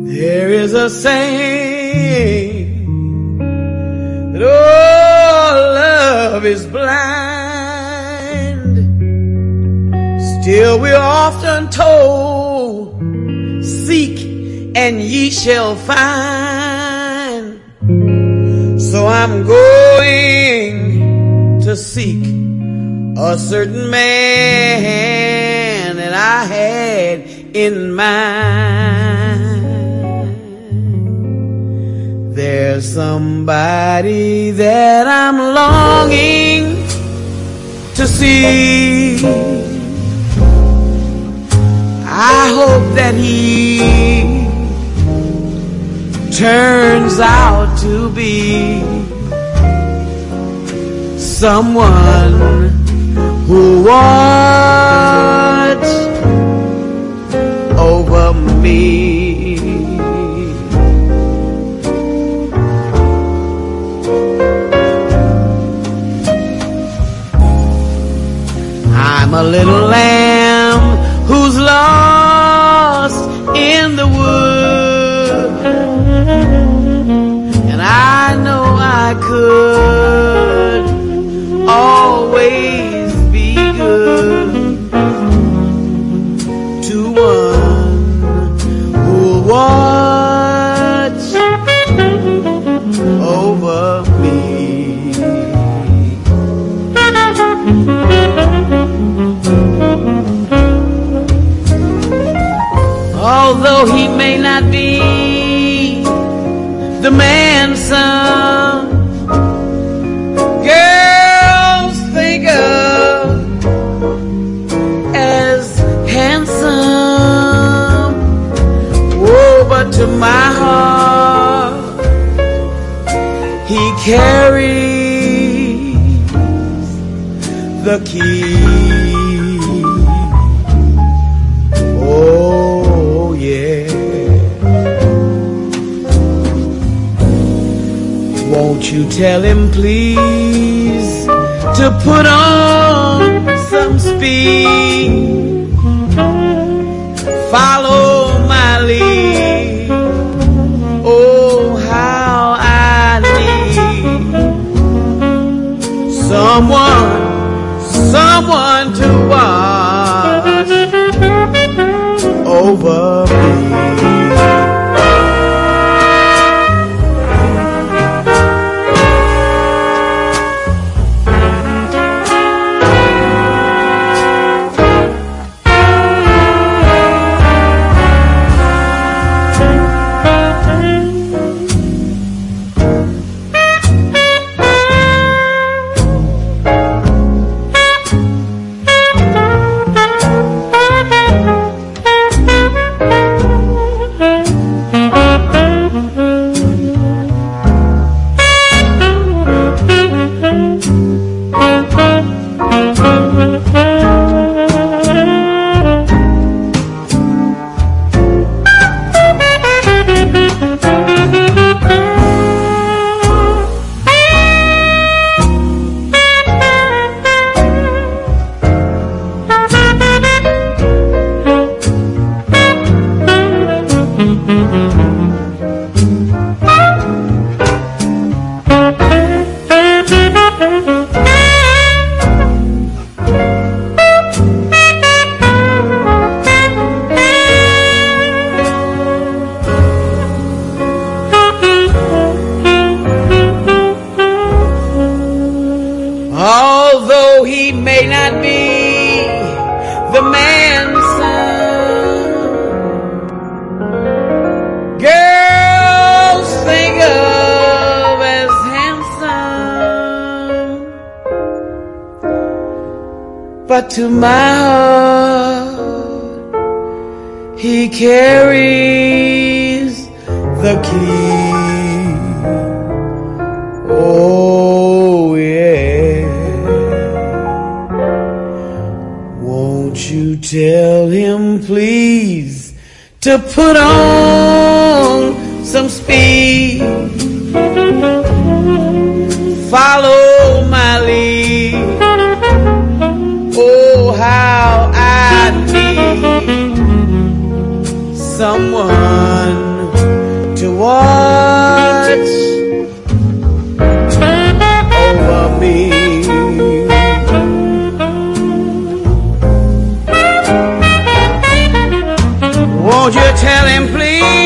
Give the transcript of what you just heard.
There is a saying that all love is blind. Still we're often told, seek and ye shall find. So I'm going to seek a certain man that I had in mind. There's somebody that I'm longing to see. I hope that he turns out to be someone who watch over me. I'm a little lamb who's lost in the woods, and I know I could always be good to one who'll watch over me. Although he may not be the man some girls think of as handsome, oh, but to my heart he carries the key. Oh yeah. Won't you tell him please to put on some speed, follow my lead. Oh, how I need someone to watch over me. Although he may not be the man's son, girls think of as handsome, but to my heart he carries the key. Oh yeah. Won't you tell him please to put on some speed, follow my lead. Oh, how I need someone watch over me. Won't you tell him please